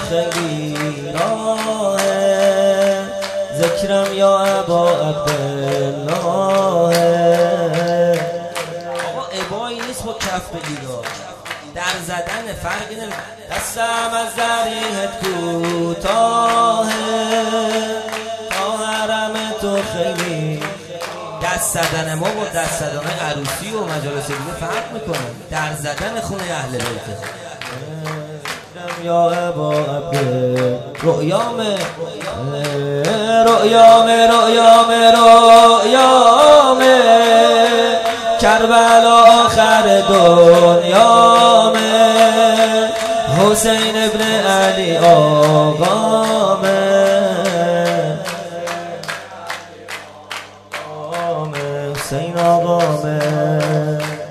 خیلی راهه، ذکرم یا ابا عبدالله. آقا ابایی نیست با کف بگیرا، در زدن فرقی نمی. دستم از ذریحت کوتاهه، تا حرم تو خیلی. دست زدن ما با دست زدن عروسی و مجالس دیگه فرق میکنه. در زدن خونه اهل بیته. یا ابا عبد رؤیامه رؤیامه رؤیامه رؤیامه، کربلا آخر دنیامه، حسین ابن علی آقامه، حسین آقامه.